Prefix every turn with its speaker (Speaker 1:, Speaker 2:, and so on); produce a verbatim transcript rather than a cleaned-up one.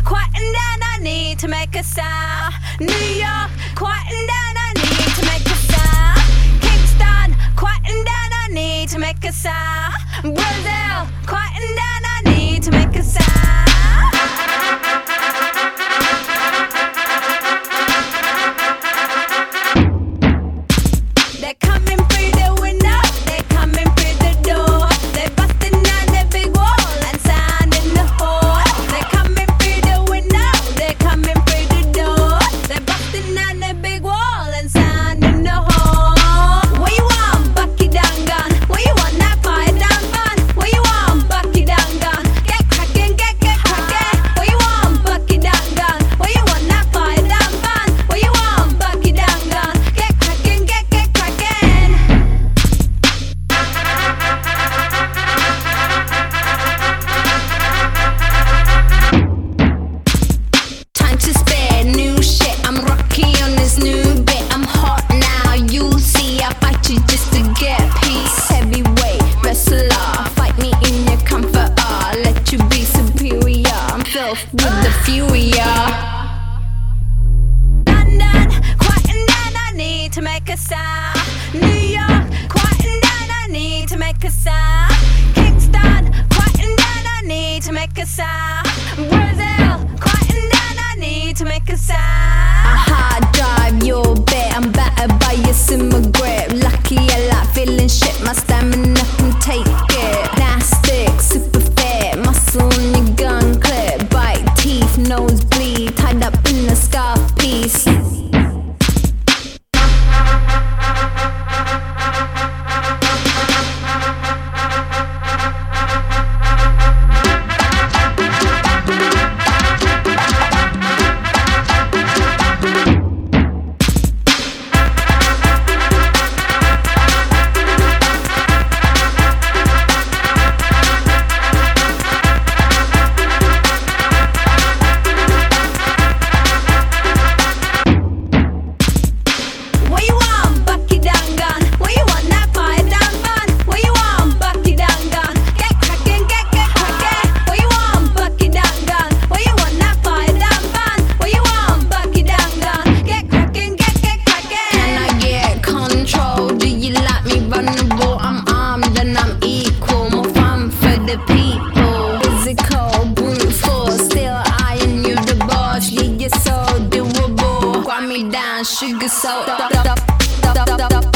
Speaker 1: quieting down, I need to make a sound. New York, quieting down, I need to make a sound. Kingston, quieting down, I need to make a sound. Brazil, quieting down, I need to make a sound. With the fury, yeah. London, quieting down, I need to make a sound. New York, quieting down, I need to make a sound. Kingston, quieting down, I need to make a sound. Brazil, quieting down, I need to make a sound. I hard drive your bit, I'm battered by your simmer grip. Lucky I like feeling shit, my stamina can take it. Plastic, super fit, muscle on your gun clip. Teeth, nose bleed, tied up in a scarf piece. Sugar salt.